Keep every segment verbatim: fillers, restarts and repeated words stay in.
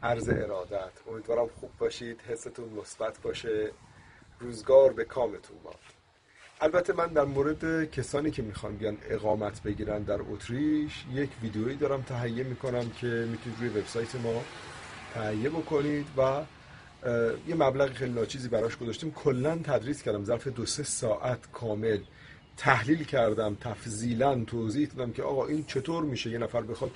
عرض ارادت. امیدوارم خوب باشید، حستون مثبت باشه، روزگار به کامتون باد. البته من در مورد کسانی که میخوان بیان اقامت بگیرن در اتریش یک ویدیویی دارم تهیه میکنم که میتونید روی وبسایت ما تهیه بکنید و یه مبلغ خیلی ناچیزی براش گذاشتیم. کلا تدریس کردم، ظرف دو سه ساعت کامل تحلیل کردم، تفصیلا توضیح دادم که آقا این چطور میشه یه نفر بخواد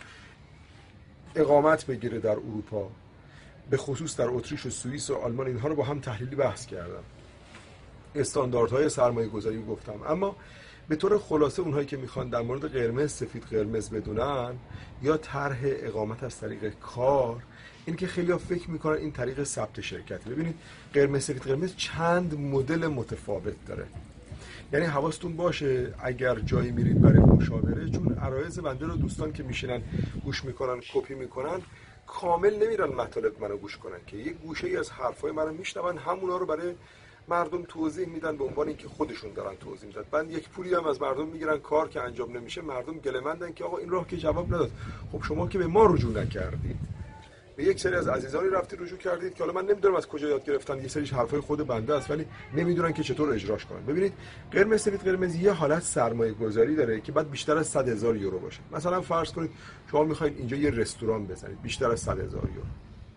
اقامت بگیره در اروپا، به خصوص در اتریش و سوئیس و آلمان. اینها رو با هم تحلیلی بحث کردم، استانداردهای سرمایه گذاری گفتم. اما به طور خلاصه اونهایی که میخوان در مورد قرمز سفید قرمز بدونن یا طرح اقامت از طریق کار، این که خیلی ها فکر میکنن این طریق ثبت شرکتی. ببینید قرمز سفید قرمز چند مدل متفاوت داره، یعنی حواستون باشه اگر جایی میرید برای مشاوره، چون عرایض بنده رو دوستان که میشینن گوش میکنن کپی میکنن کامل نمیرن مطالب منو گوش کنن که یک گوشه ای از حرفای منو میشنون، همونا رو برای مردم توضیح میدن به عنوان اینکه خودشون دارن توضیح میدن. بعد یک پولی هم از مردم میگیرن، کار که انجام نمیشه مردم گله‌مندن که آقا این راه که جواب نداد. خب شما که به ما رجوع نکردید، به یک سری از عزیزانی رفتید رجوع کردید که حالا من نمیدونم از کجا یاد گرفتن، یه سریش حرفای خود بنده است ولی نمیدونن که چطور اجراش کنن. ببینید قرمز سفید قرمز یه حالت سرمایه گذاری داره که بعد بیشتر از صد هزار یورو باشه. مثلا فرض کنید شما میخواید اینجا یه رستوران بزنید بیشتر از صد هزار یورو.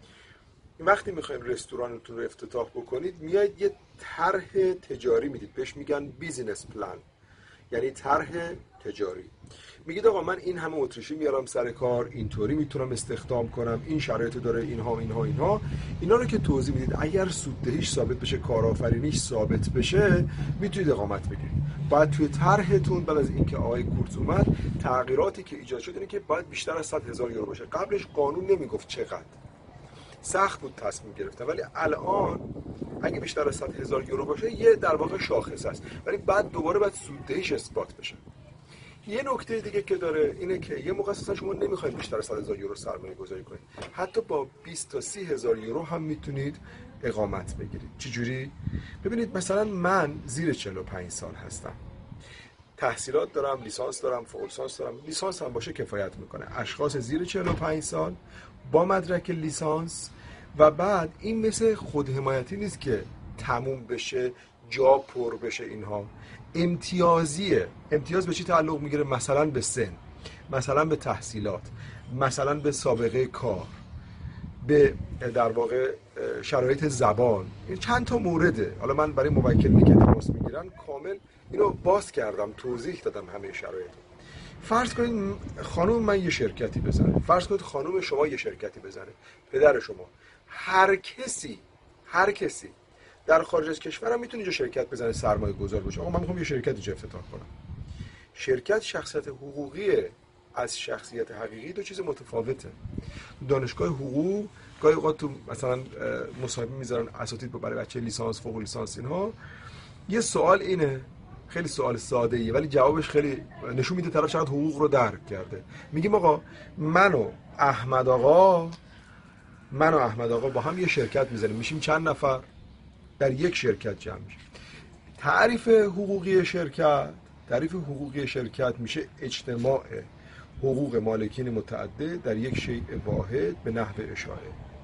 وقتی میخواین رستورانتون رو افتتاح بکنید میاید یه طرح تجاری میدید، بهش میگن بیزینس پلان، یعنی طرح تجاری. میگید آقا من این همه اتریشی میارم سر کار، اینطوری میتونم استخدام کنم، این شرایط داره، اینها اینها اینها اینا رو که توضیح میدید. اگر سوددهیش ثابت بشه، کارآفرینیش ثابت بشه، میتونید اقامت بگیرید. بعد توی طرحتون بعد از اینکه آقای کورتز اومد، تغییراتی که ایجاد شد اینه که باید بیشتر از صد هزار یورو باشه. قبلش قانون نمیگفت چقدر، سخت بود تصمیم گرفتن، ولی الان اگه بیشتر از صد هزار یورو باشه یه در واقع شاخص است، ولی بعد دوباره باید سوددهیش اثبات بشه. یه نکته دیگه که داره اینه که یه موقع اصلا شما نمیخواید بیشتر از صد هزار یورو سرمایه گذاری کنید، حتی با بیست تا سی هزار یورو هم میتونید اقامت بگیرید. چجوری؟ ببینید مثلا من زیر چهل و پنج سال هستم، تحصیلات دارم، لیسانس دارم، فوق لیسانس دارم. لیسانس هم باشه کفایت میکنه. اشخاص زیر چهل و پنج سال با مدرک لیسانس، و بعد این مثل خودحمایتی نیست که تموم بشه جا پر بشه. اینها امتیازیه. امتیاز به چی تعلق میگیره؟ مثلا به سن، مثلا به تحصیلات، مثلا به سابقه کار، به در واقع شرایط زبان. این چند تا مورده. حالا من برای موکلینی که تماس میگیرن کامل اینو باز کردم، توضیح دادم همه شرایط. فرض کنید خانم من یه شرکتی بزنه، فرض کنید خانم شما یه شرکتی بزنه، پدر شما، هر کسی هر کسی در خارج از کشور هم میتونه اینجا شرکت بزنه، سرمایه گذار باشه. آقا من میخوام یه شرکت اینجا افتتاح کنم. شرکت شخصیت حقوقی از شخصیت حقیقی دو چیز متفاوته. دانشگاه حقوق گاهی اوقات تو مثلا مصاحبه میذارن اساتید برای بچه لیسانس، فوق لیسانس، اینها یه سوال اینه، خیلی سوال ساده ایه ولی جوابش خیلی نشون میده طرف چقدر حقوق رو درک کرده. میگیم آقا من و احمد آقا من و احمد آقا با هم یه شرکت میزنیم، میشیم چند نفر در یک شرکت جمع میشیم. تعریف حقوقی شرکت تعریف حقوقی شرکت میشه اجتماع حقوق مالکین متعدد در یک شیء واحد به نحو اشاره.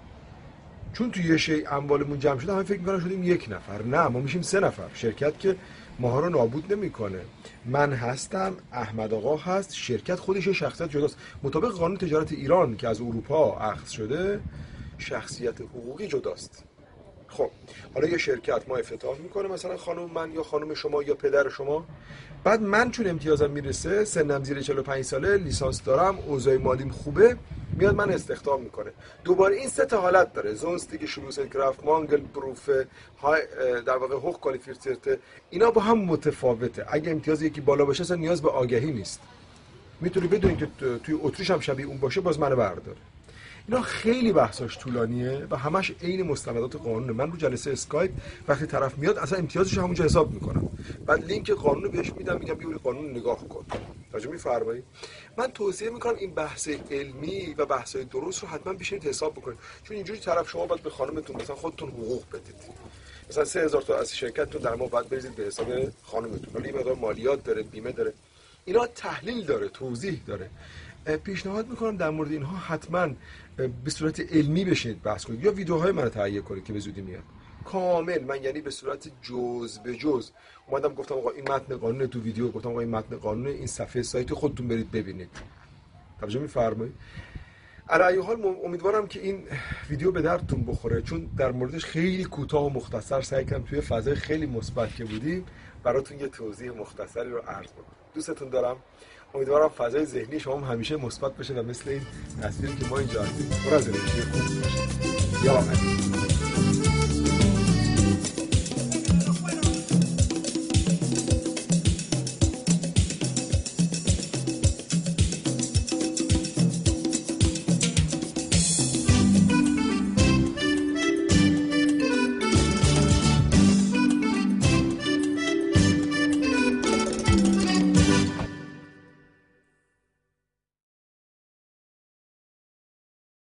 چون تو یه شیء اموالمون جمع شده همه فکر میکنن شدیم یک نفر. نه، ما میشیم سه نفر. شرکت که ماها رو نابود نمیکنه. من هستم، احمد آقا هست، شرکت خودش یه شخصیت جداست. مطابق قانون تجارت ایران که از اروپا اخذ شده، شخصیت حقوقی جداست. خب حالا یه شرکت ما افتتاح میکنه، مثلا خانم من یا خانم شما یا پدر شما. بعد من چون امتیازم میرسه، سنم زیر چهل و پنج ساله، لیسانس دارم، اوضاع مالیم خوبه، میاد من استخدام میکنه. دوباره این سه تا حالت داره: زونستیگ، شلوسنکرافت، مانگل پروف، در واقع هوخ کوالیفیزیرته. اینا با هم متفاوته. اگه امتیاز یکی بالا باشه اصلا نیاز به آگهی نیست، میتونی بدونی که توی اتریش هم شبیه اون باشه باز منو برداره. اینا خیلی بحثاش طولانیه و همش عین مستندات قانونه. من رو جلسه اسکایپ وقتی طرف میاد اصلا امتیازش رو همونجا حساب میکنم، بعد لینک قانون رو بهش میدم، میگم بیا قانون نگاه کن. راجع میفرمایید. من توصیه میکنم این بحث علمی و بحثای درست رو حتما بشینید حساب بکنید، چون اینجوری طرف شما باید به خانمتون مثلا خودتون حقوق بدید. مثلا سه هزار تا از شرکتتون در ماه باید بریزید به حساب خانمتون، ولی این مقدار مالیات داره، بیمه داره، اینا تحلیل داره، توضیح داره. پیشنهاد میکنم در مورد اینها حتما به صورت علمی بشینید بحث کنید یا ویدیوهای من رو تهیه کنید که به زودی میاد کامل. من یعنی به صورت جز به جز اومدم گفتم آقا این متن قانون تو ویدیو، گفتم آقا این متن قانون، این صفحه سایت خودتون برید ببینید. توجه می‌فرمایید؟ علی ای حال امیدوارم که این ویدیو به دردتون بخوره، چون در موردش خیلی کوتاه و مختصر سعی کردم توی فضای خیلی مثبت که بودیم براتون یه توضیح مختصری رو عرض کنم. دوستتون دارم. امیدوارم فضای ذهنی شما هم همیشه مثبت بشه و مثل این تصویری که ما اینجا هستیم پر از انرژی خوب باشه. یا